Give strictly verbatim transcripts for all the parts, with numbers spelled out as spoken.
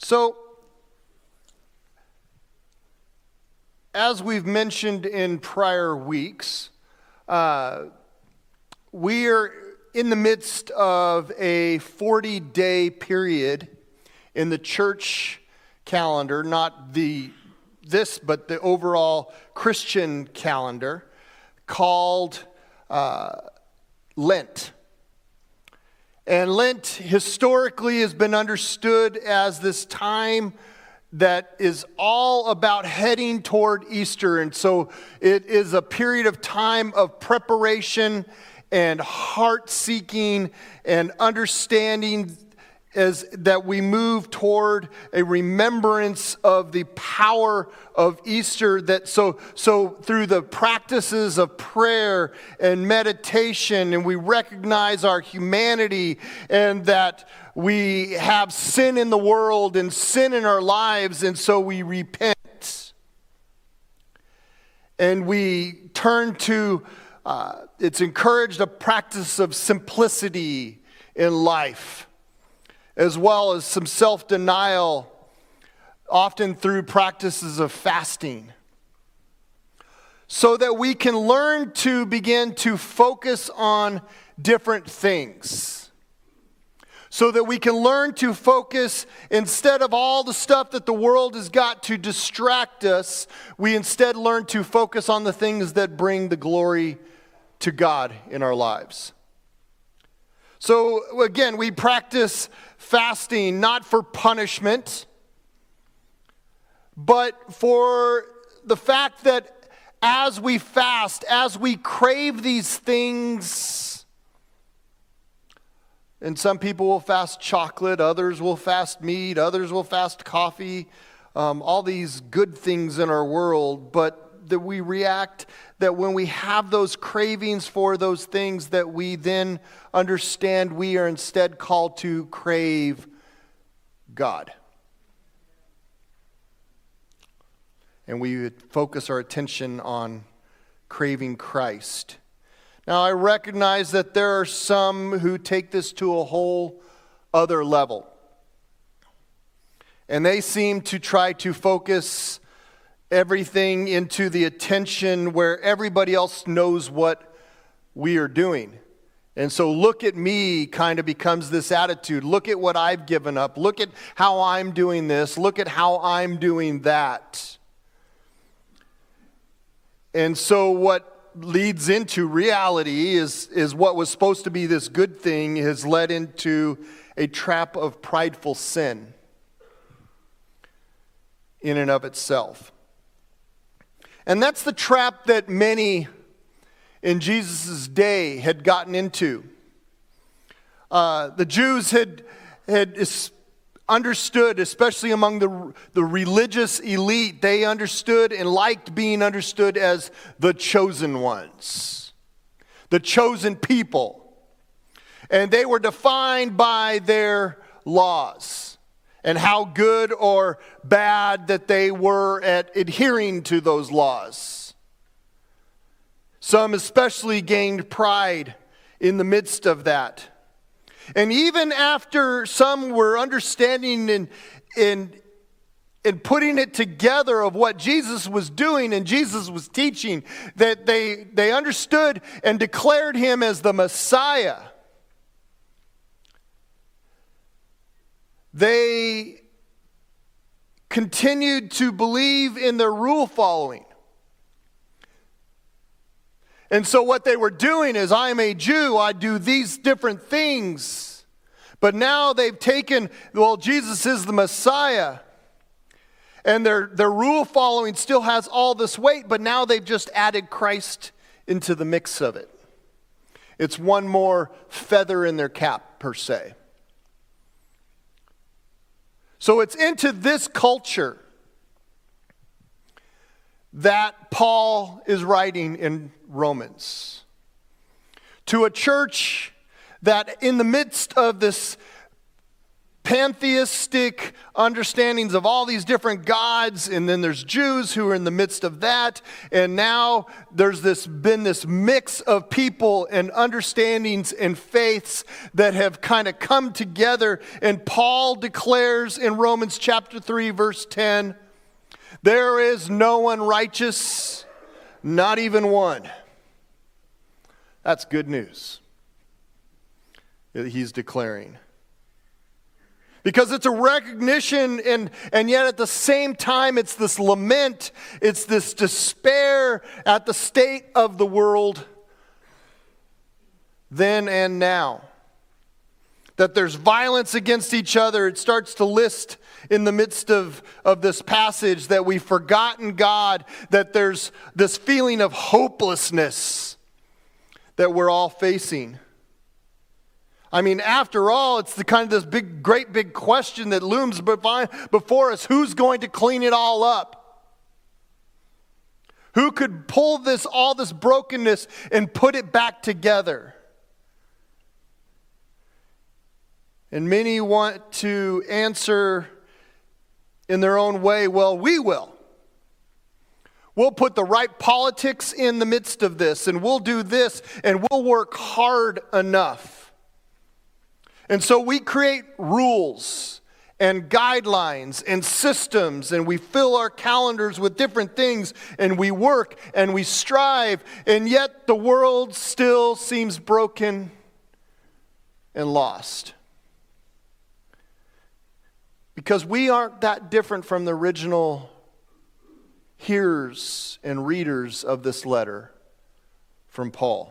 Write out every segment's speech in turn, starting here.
So, as we've mentioned in prior weeks, uh, we are in the midst of a forty-day period in the church calendar, not the this, but the overall Christian calendar, called uh, Lent. And Lent historically has been understood as this time that is all about heading toward Easter. And so it is a period of time of preparation and heart-seeking and understanding as that we move toward a remembrance of the power of Easter. That so so through the practices of prayer and meditation, and we recognize our humanity and that we have sin in the world and sin in our lives, and so we repent and we turn to. Uh, it's encouraged a practice of simplicity in life, as well as some self-denial, often through practices of fasting, so that we can learn to begin to focus on different things. So that we can learn to focus, instead of all the stuff that the world has got to distract us, we instead learn to focus on the things that bring the glory to God in our lives. So again, we practice fasting not for punishment, but for the fact that as we fast, as we crave these things, and some people will fast chocolate, others will fast meat, others will fast coffee, um, all these good things in our world, but that we react, that when we have those cravings for those things, that we then understand we are instead called to crave God. And we focus our attention on craving Christ. Now, I recognize that there are some who take this to a whole other level. And they seem to try to focus everything into the attention where everybody else knows what we are doing. And so look at me kind of becomes this attitude. Look at what I've given up. Look at how I'm doing this. Look at how I'm doing that. And so what leads into reality is, is what was supposed to be this good thing has led into a trap of prideful sin in and of itself. And that's the trap that many in Jesus' day had gotten into. Uh, the Jews had, had understood, especially among the, the religious elite, they understood and liked being understood as the chosen ones, the chosen people. And they were defined by their laws and how good or bad that they were at adhering to those laws. Some especially gained pride in the midst of that. And even after some were understanding and, and, and putting it together of what Jesus was doing and Jesus was teaching, that they, they understood and declared him as the Messiah, they continued to believe in their rule following. And so what they were doing is, I am a Jew, I do these different things. But now they've taken, well, Jesus is the Messiah. And their, their rule following still has all this weight, but now they've just added Christ into the mix of it. It's one more feather in their cap, per se. So it's into this culture that Paul is writing in Romans. To a church that in the midst of this pantheistic understandings of all these different gods, and then there's Jews who are in the midst of that, and now there's this been this mix of people and understandings and faiths that have kind of come together, and Paul declares in Romans chapter three, verse ten, there is no one righteous, not even one. That's good news that he's declaring. Because it's a recognition, and, and yet at the same time, it's this lament, it's this despair at the state of the world then and now. That there's violence against each other. It starts to list in the midst of, of this passage that we've forgotten God, that there's this feeling of hopelessness that we're all facing. I mean, after all, it's the kind of this big, great big question that looms before us. Who's going to clean it all up? Who could pull this, all this brokenness and put it back together? And many want to answer in their own way, well, we will. We'll put the right politics in the midst of this, and we'll do this, and we'll work hard enough. And so we create rules and guidelines and systems, and we fill our calendars with different things, and we work and we strive, and yet the world still seems broken and lost. Because we aren't that different from the original hearers and readers of this letter from Paul.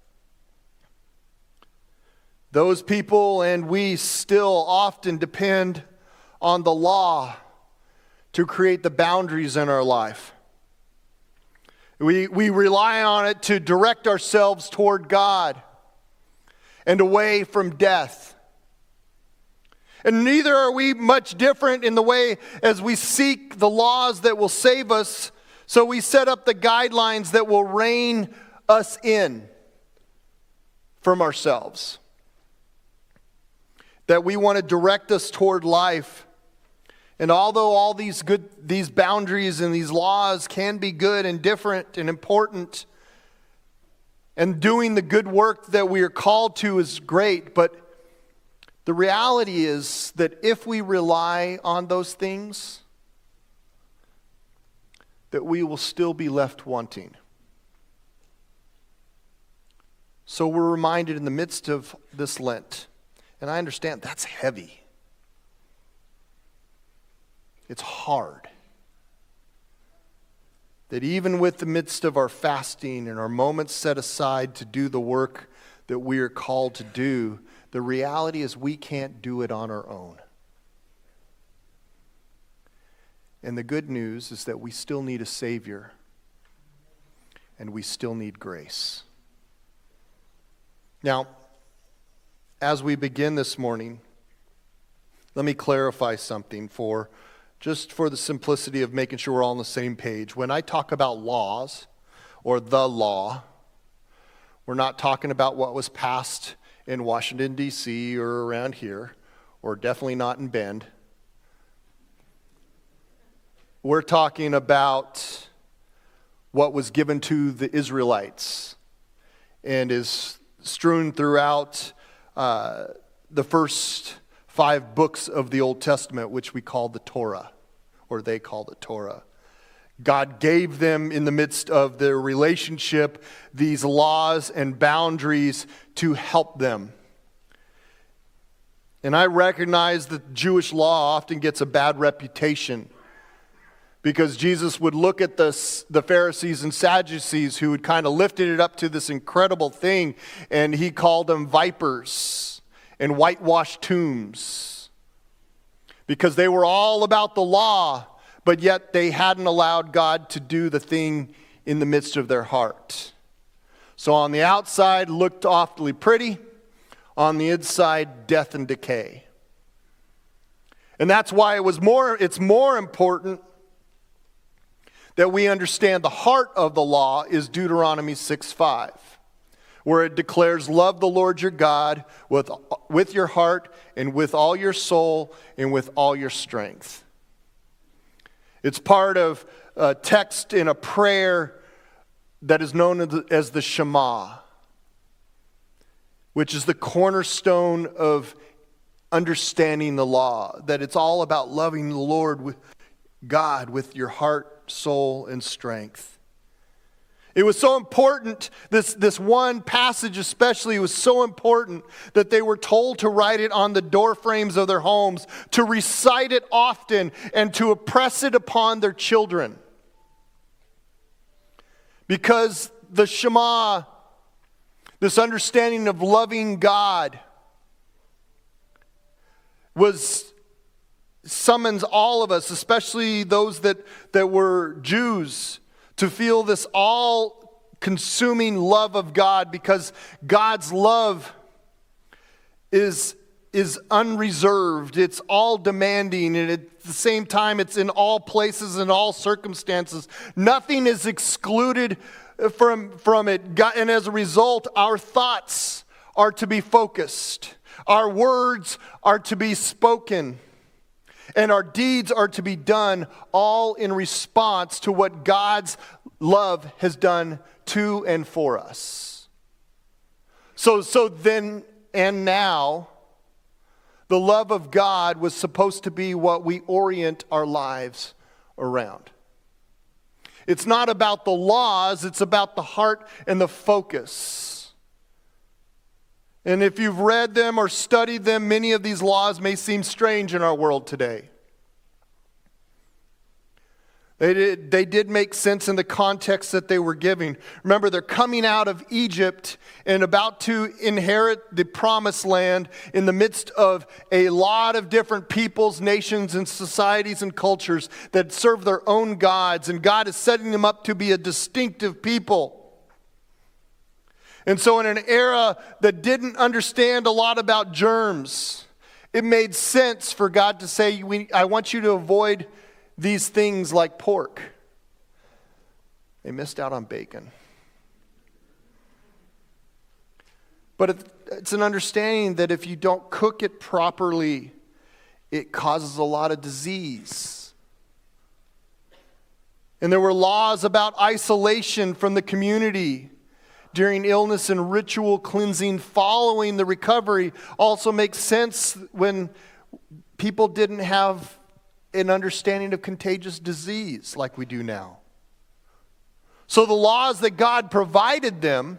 Those people and we still often depend on the law to create the boundaries in our life. We, we rely on it to direct ourselves toward God and away from death. And neither are we much different in the way as we seek the laws that will save us, so we set up the guidelines that will rein us in from ourselves. That we want to direct us toward life. And although all these good, these boundaries and these laws can be good and different and important, and doing the good work that we are called to is great, but the reality is that if we rely on those things, that we will still be left wanting. So we're reminded in the midst of this Lent, and I understand that's heavy. It's hard. That even with the midst of our fasting and our moments set aside to do the work that we are called to do, the reality is we can't do it on our own. And the good news is that we still need a Savior, and we still need grace. Now, as we begin this morning, let me clarify something for just for the simplicity of making sure we're all on the same page. When I talk about laws or the law, we're not talking about what was passed in Washington, D C or around here, or definitely not in Bend. We're talking about what was given to the Israelites and is strewn throughout uh, the first five books of the Old Testament, which we call the Torah, or they call the Torah. God gave them in the midst of their relationship these laws and boundaries to help them. And I recognize that Jewish law often gets a bad reputation because Jesus would look at the, the Pharisees and Sadducees who had kind of lifted it up to this incredible thing, and he called them vipers and whitewashed tombs because they were all about the law, but yet they hadn't allowed God to do the thing in the midst of their heart. So on the outside looked awfully pretty, on the inside death and decay. And that's why it was more it's more important that we understand the heart of the law is Deuteronomy six five, where it declares, love the Lord your God with, with your heart and with all your soul and with all your strength. It's part of a text in a prayer that is known as the Shema, which is the cornerstone of understanding the law, that it's all about loving the Lord with God with your heart, soul, and strength. It was so important, this, this one passage especially was so important that they were told to write it on the door frames of their homes, to recite it often, and to impress it upon their children. Because the Shema, this understanding of loving God, was summons all of us, especially those that, that were Jews, to feel this all-consuming love of God, because God's love is, is unreserved. It's all demanding, and at the same time, it's in all places and all circumstances. Nothing is excluded from, from it. And as a result, our thoughts are to be focused. Our words are to be spoken. And our deeds are to be done all in response to what God's love has done to and for us. So, so then and now, the love of God was supposed to be what we orient our lives around. It's not about the laws, it's about the heart and the focus. And if you've read them or studied them, many of these laws may seem strange in our world today. They did, they did make sense in the context that they were giving. Remember, they're coming out of Egypt and about to inherit the promised land in the midst of a lot of different peoples, nations, and societies and cultures that serve their own gods. And God is setting them up to be a distinctive people. And so in an era that didn't understand a lot about germs, it made sense for God to say, we, I want you to avoid these things like pork. They missed out on bacon. But it, it's an understanding that if you don't cook it properly, it causes a lot of disease. And there were laws about isolation from the community during illness and ritual cleansing following the recovery. Also makes sense when people didn't have an understanding of contagious disease like we do now. So the laws that God provided them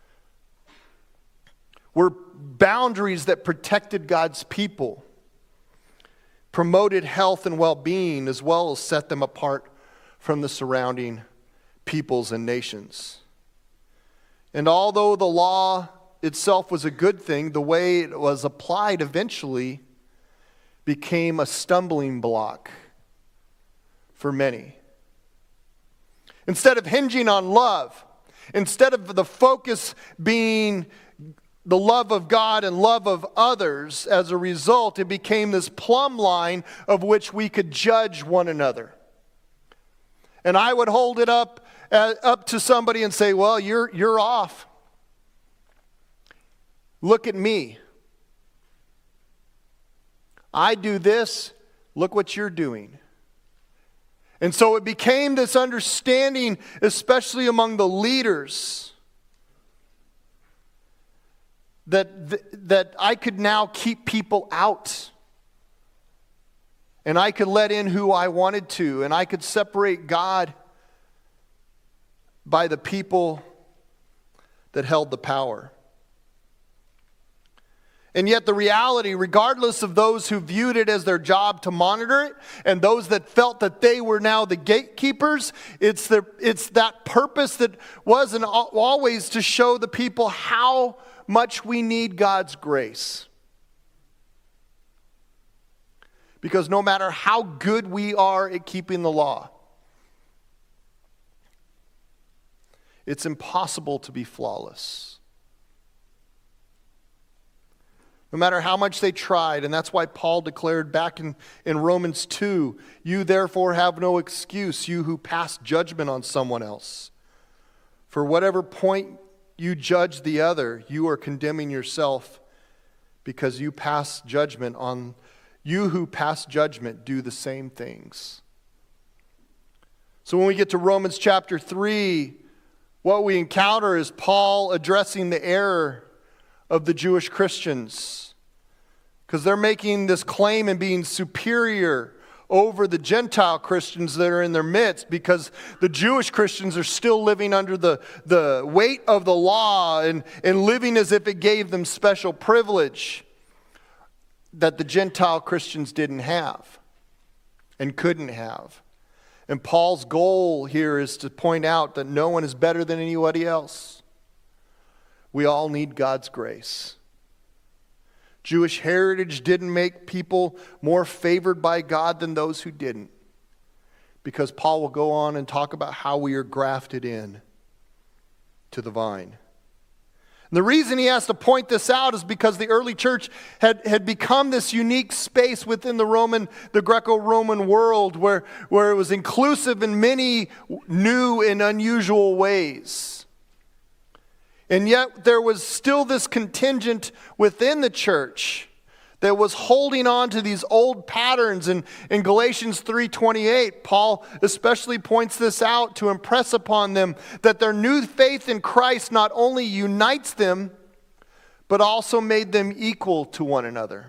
were boundaries that protected God's people, promoted health and well-being, as well as set them apart from the surrounding peoples and nations. And although the law itself was a good thing, the way it was applied eventually became a stumbling block for many. Instead of hinging on love, instead of the focus being the love of God and love of others, as a result, it became this plumb line of which we could judge one another. And I would hold it up Uh, up to somebody and say, well, you're you're off. Look at me. I do this. Look what you're doing. And so it became this understanding, especially among the leaders, that, th- that I could now keep people out. And I could let in who I wanted to. And I could separate God by the people that held the power. And yet the reality, regardless of those who viewed it as their job to monitor it, and those that felt that they were now the gatekeepers, it's, the, it's that purpose that wasn't always to show the people how much we need God's grace. Because no matter how good we are at keeping the law, it's impossible to be flawless. No matter how much they tried, and that's why Paul declared back in, in Romans two, you therefore have no excuse, you who pass judgment on someone else. For whatever point you judge the other, you are condemning yourself, because you pass judgment on, you who pass judgment do the same things. So when we get to Romans chapter three, what we encounter is Paul addressing the error of the Jewish Christians, because they're making this claim and being superior over the Gentile Christians that are in their midst, because the Jewish Christians are still living under the, the weight of the law and, and living as if it gave them special privilege that the Gentile Christians didn't have and couldn't have. And Paul's goal here is to point out that no one is better than anybody else. We all need God's grace. Jewish heritage didn't make people more favored by God than those who didn't, because Paul will go on and talk about how we are grafted in to the vine. And the reason he has to point this out is because the early church had, had become this unique space within the Roman, the Greco-Roman world where, where it was inclusive in many new and unusual ways. And yet there was still this contingent within the church that was holding on to these old patterns. And in Galatians three twenty-eight, Paul especially points this out to impress upon them that their new faith in Christ not only unites them, but also made them equal to one another.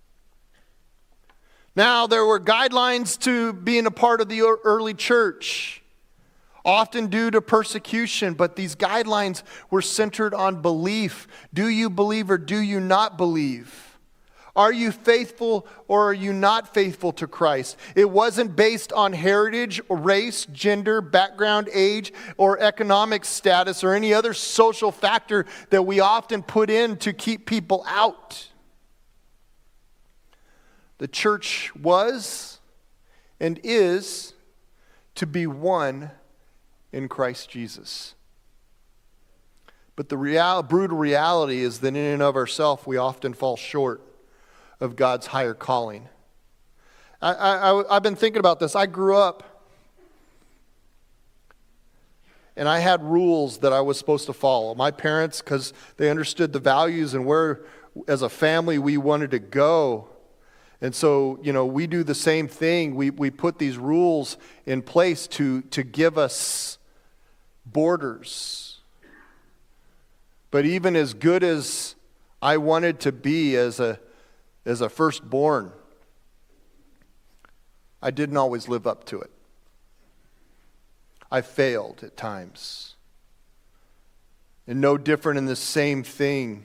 Now, there were guidelines to being a part of the early church, often due to persecution, but these guidelines were centered on belief. Do you believe or do you not believe? Are you faithful or are you not faithful to Christ? It wasn't based on heritage, race, gender, background, age, or economic status, or any other social factor that we often put in to keep people out. The church was and is to be one in Christ Jesus. But the real, brutal reality is that in and of ourselves, we often fall short of God's higher calling. I, I, I've been thinking about this. I grew up and I had rules that I was supposed to follow. My parents, because they understood the values and where, as a family, we wanted to go. And so, you know, we do the same thing. We, we put these rules in place to, to give us borders. But even as good as I wanted to be as a As a firstborn, I didn't always live up to it. I failed at times. And no different in the same thing.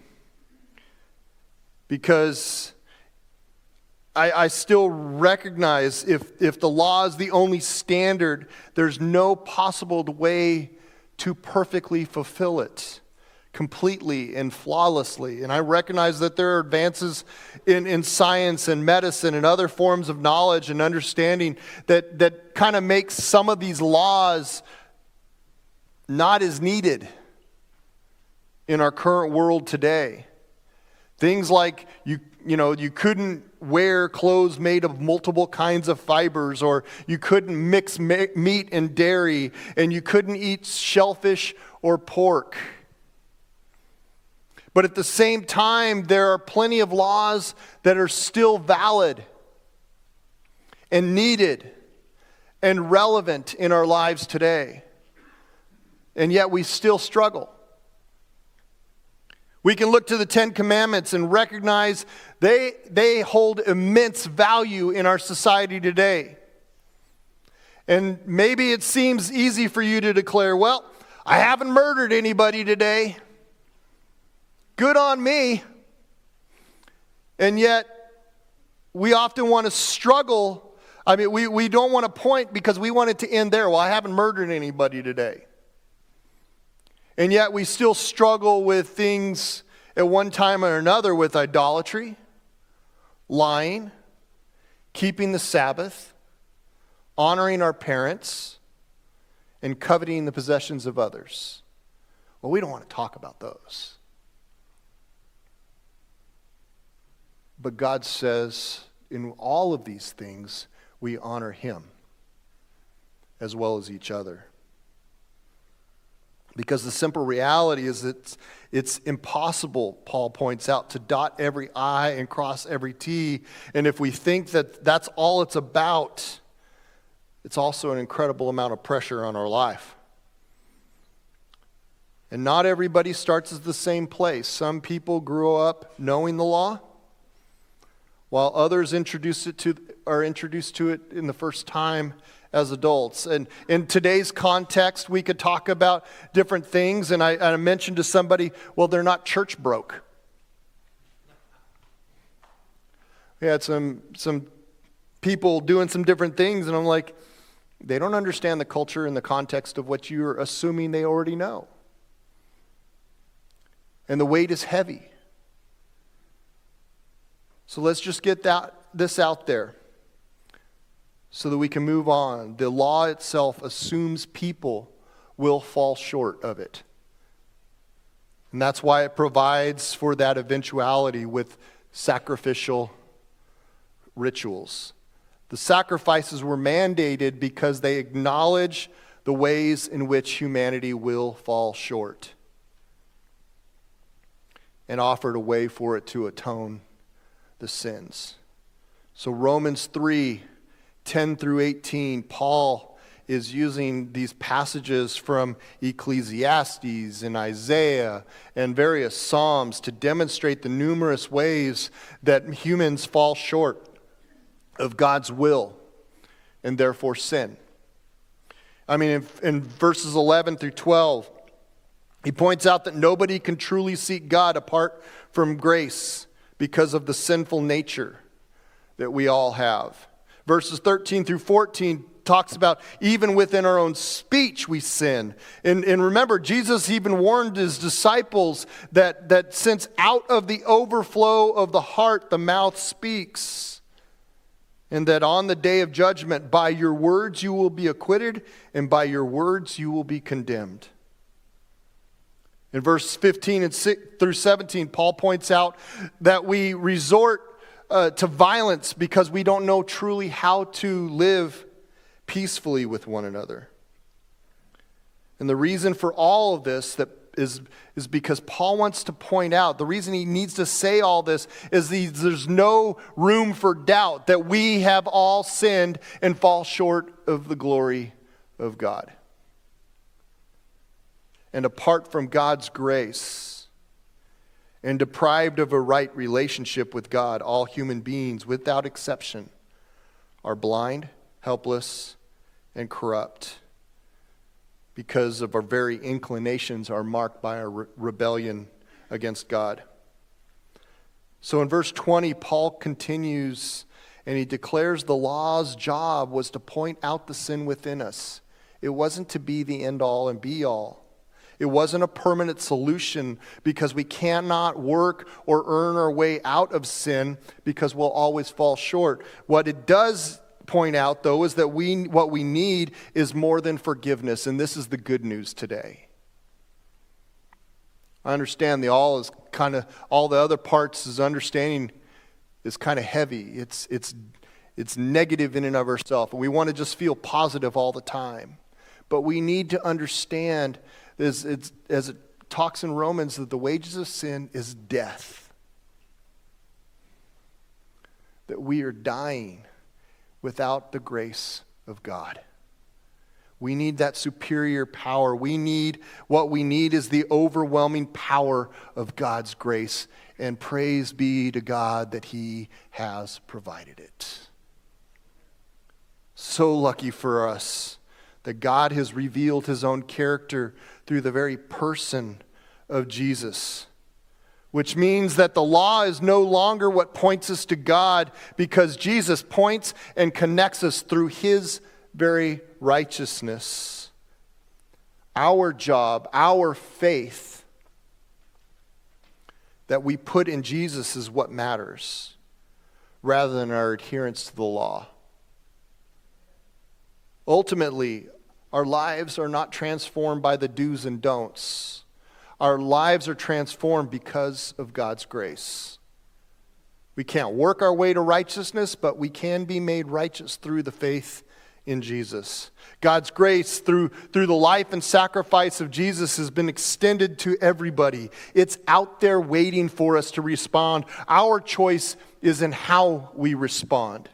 Because I, I still recognize if, if the law is the only standard, there's no possible way to perfectly fulfill it completely and flawlessly. And I recognize that there are advances in, in science and medicine and other forms of knowledge and understanding that, that kind of makes some of these laws not as needed in our current world today. Things like you you know you couldn't wear clothes made of multiple kinds of fibers, or you couldn't mix meat and dairy, and you couldn't eat shellfish or pork. But at the same time, there are plenty of laws that are still valid and needed and relevant in our lives today. And yet we still struggle. We can look to the Ten Commandments and recognize they, they hold immense value in our society today. And maybe it seems easy for you to declare, well, I haven't murdered anybody today. Good on me. And yet, we often want to struggle. I mean, we, we don't want to point because we want it to end there. Well, I haven't murdered anybody today. And yet, we still struggle with things at one time or another with idolatry, lying, keeping the Sabbath, honoring our parents, and coveting the possessions of others. Well, we don't want to talk about those. But God says in all of these things, we honor Him as well as each other. Because the simple reality is that it's, it's impossible, Paul points out, to dot every I and cross every T. And if we think that that's all it's about, it's also an incredible amount of pressure on our life. And not everybody starts at the same place. Some people grew up knowing the law, while others introduce it to, are introduced to it in the first time as adults. And in today's context, we could talk about different things. And I, I mentioned to somebody, well, they're not church broke. We had some, some people doing some different things, and I'm like, they don't understand the culture and the context of what you're assuming they already know. And the weight is heavy. So let's just get that this out there so that we can move on. The law itself assumes people will fall short of it. And that's why it provides for that eventuality with sacrificial rituals. The sacrifices were mandated because they acknowledge the ways in which humanity will fall short, and offered a way for it to atone the sins. So Romans three, ten through eighteen, Paul is using these passages from Ecclesiastes and Isaiah and various Psalms to demonstrate the numerous ways that humans fall short of God's will and therefore sin. I mean, in, in verses eleven through twelve, he points out that nobody can truly seek God apart from grace because of the sinful nature that we all have. Verses thirteen through fourteen talks about even within our own speech we sin. And, and remember, Jesus even warned his disciples that, that since out of the overflow of the heart the mouth speaks, and that on the day of judgment by your words you will be acquitted, and by your words you will be condemned. In verse fifteen and through seventeen, Paul points out that we resort uh, to violence because we don't know truly how to live peacefully with one another. And the reason for all of this that is, is because Paul wants to point out, the reason he needs to say all this is the, there's no room for doubt that we have all sinned and fall short of the glory of God. And apart from God's grace, and deprived of a right relationship with God, all human beings, without exception, are blind, helpless, and corrupt, because of our very inclinations are marked by our re- rebellion against God. So in verse twenty, Paul continues, and he declares the law's job was to point out the sin within us. It wasn't to be the end-all and be-all. It wasn't a permanent solution because we cannot work or earn our way out of sin because we'll always fall short. What it does point out, though, is that we what we need is more than forgiveness, and this is the good news today. I understand the all is kind of, all the other parts is understanding is kind of heavy. It's it's it's negative in and of itself, and we want to just feel positive all the time. But we need to understand, as, it's, as it talks in Romans, that the wages of sin is death. That we are dying without the grace of God. We need that superior power. We need, what we need is the overwhelming power of God's grace. And praise be to God that He has provided it. So lucky for us that God has revealed His own character through the very person of Jesus. Which means that the law is no longer what points us to God, because Jesus points and connects us through His very righteousness. Our job, our faith that we put in Jesus is what matters, rather than our adherence to the law. Ultimately, our lives are not transformed by the do's and don'ts. Our lives are transformed because of God's grace. We can't work our way to righteousness, but we can be made righteous through the faith in Jesus. God's grace through, through the life and sacrifice of Jesus has been extended to everybody. It's out there waiting for us to respond. Our choice is in how we respond.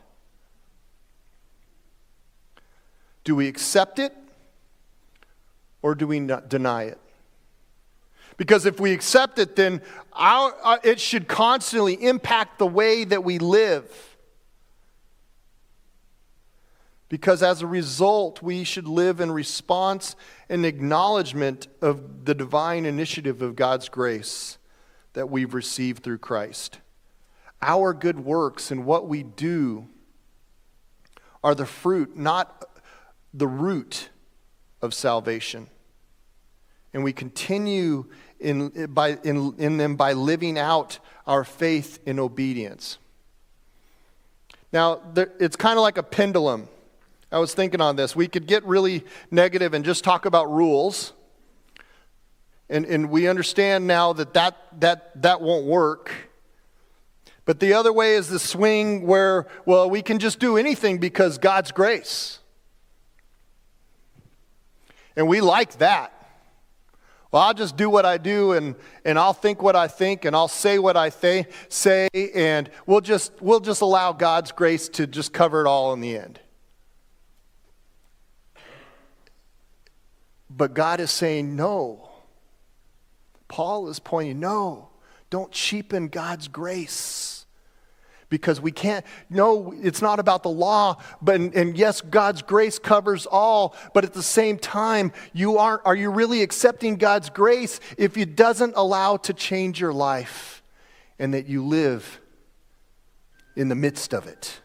Do we accept it or do we not deny it? Because if we accept it, then our, uh, it should constantly impact the way that we live. Because as a result, we should live in response and acknowledgement of the divine initiative of God's grace that we've received through Christ. Our good works and what we do are the fruit, not the root of salvation. And we continue in, by, in, in them by living out our faith in obedience. Now, there, it's kind of like a pendulum. I was thinking on this. We could get really negative and just talk about rules. And, and we understand now that that, that that won't work. But the other way is the swing where, well, we can just do anything because God's grace. And we like that. Well, I'll just do what I do, and, and I'll think what I think, and I'll say what I th- say, and we'll just we'll just allow God's grace to just cover it all in the end. But God is saying no. Paul is pointing, no, don't cheapen God's grace. Because we can't, no, it's not about the law, but and, and yes, God's grace covers all, but at the same time, you aren't, are you really accepting God's grace if it doesn't allow to change your life and that you live in the midst of it?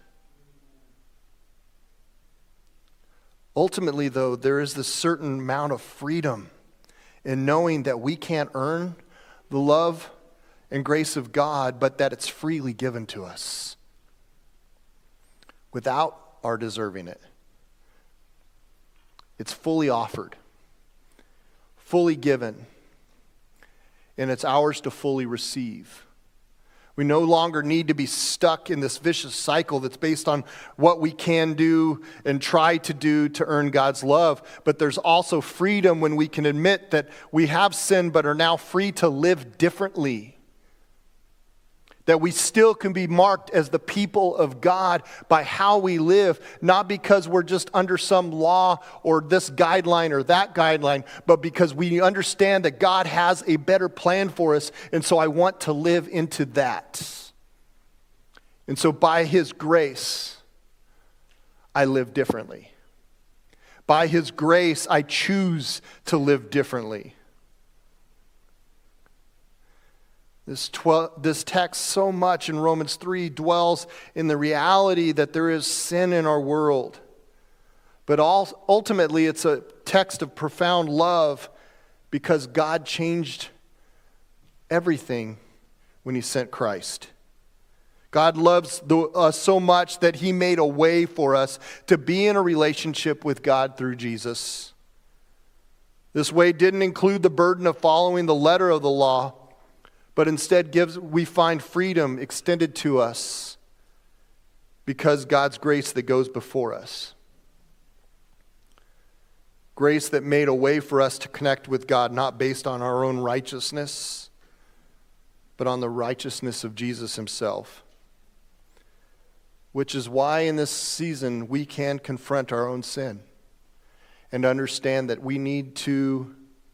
Ultimately, though, there is this certain amount of freedom in knowing that we can't earn the love and grace of God, but that it's freely given to us without our deserving it. It's fully offered, fully given, and it's ours to fully receive. We no longer need to be stuck in this vicious cycle that's based on what we can do and try to do to earn God's love. But there's also freedom when we can admit that we have sinned but are now free to live differently. That we still can be marked as the people of God by how we live, not because we're just under some law or this guideline or that guideline, but because we understand that God has a better plan for us, and so I want to live into that. And so by His grace, I live differently. By His grace, I choose to live differently. This, twelve, this text so much in Romans three dwells in the reality that there is sin in our world. But all, ultimately, it's a text of profound love because God changed everything when He sent Christ. God loves the, us so much that He made a way for us to be in a relationship with God through Jesus. This way didn't include the burden of following the letter of the law, but instead gives we find freedom extended to us because God's grace that goes before us. Grace that made a way for us to connect with God, not based on our own righteousness, but on the righteousness of Jesus Himself. Which is why in this season we can confront our own sin and understand that we need to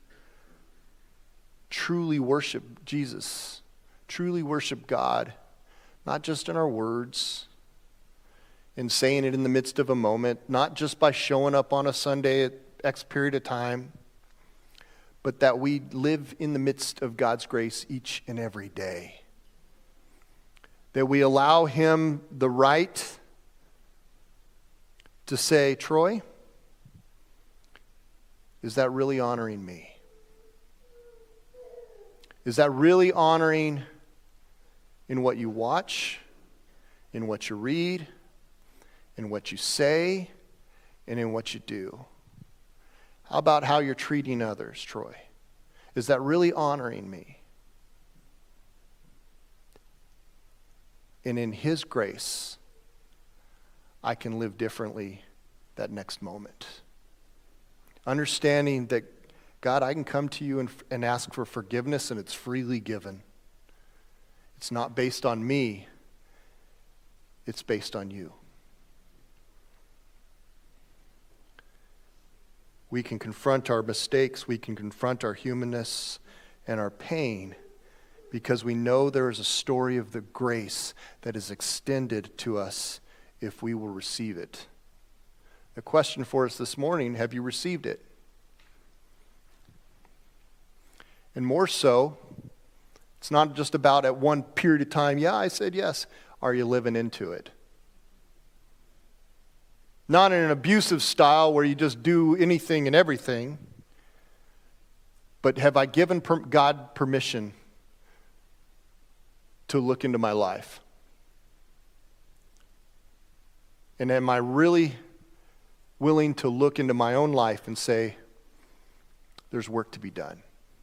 truly worship Jesus, truly worship God, not just in our words and saying it in the midst of a moment, not just by showing up on a Sunday at X period of time, but that we live in the midst of God's grace each and every day. That we allow Him the right to say, Troy, is that really honoring me? Is that really honoring in what you watch, in what you read, in what you say, and in what you do? How about how you're treating others, Troy? Is that really honoring me? And in His grace, I can live differently that next moment. Understanding that, God, I can come to you and, and ask for forgiveness, and it's freely given. It's not based on me. It's based on you. We can confront our mistakes. We can confront our humanness and our pain because we know there is a story of the grace that is extended to us if we will receive it. The question for us this morning, have you received it? And more so, it's not just about at one period of time, yeah, I said yes. Are you living into it? Not in an abusive style where you just do anything and everything, but have I given per- God permission to look into my life? And am I really willing to look into my own life and say, there's work to be done?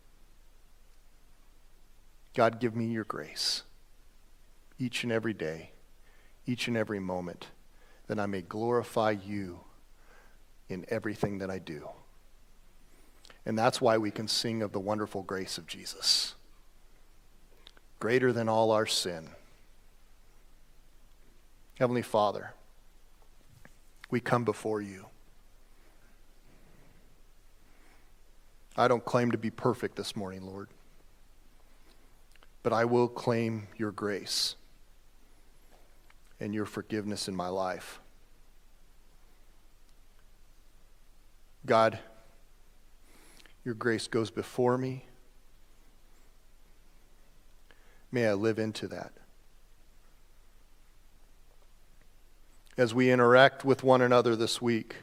God, give me your grace each and every day, each and every moment, that I may glorify you in everything that I do. And that's why we can sing of the wonderful grace of Jesus. Greater than all our sin. Heavenly Father, we come before you. I don't claim to be perfect this morning, Lord, but I will claim your grace and your forgiveness in my life. God, your grace goes before me. May I live into that. As we interact with one another this week,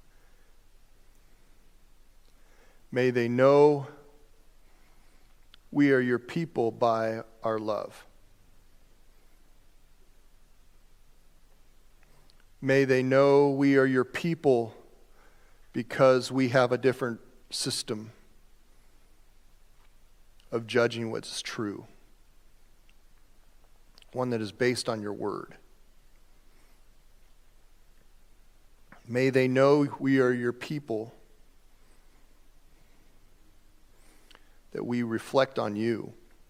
may they know we are your people by our love. May they know we are your people because we have a different system of judging what's true. One that is based on your word. May they know we are your people, that we reflect on you.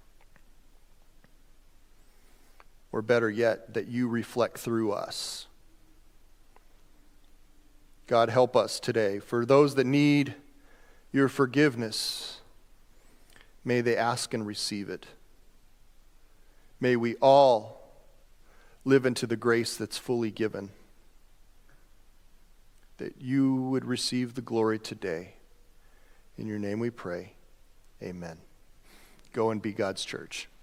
Or better yet, that you reflect through us. God, help us today. For those that need your forgiveness, may they ask and receive it. May we all live into the grace that's fully given, that you would receive the glory today. In your name we pray. Amen. Go and be God's church.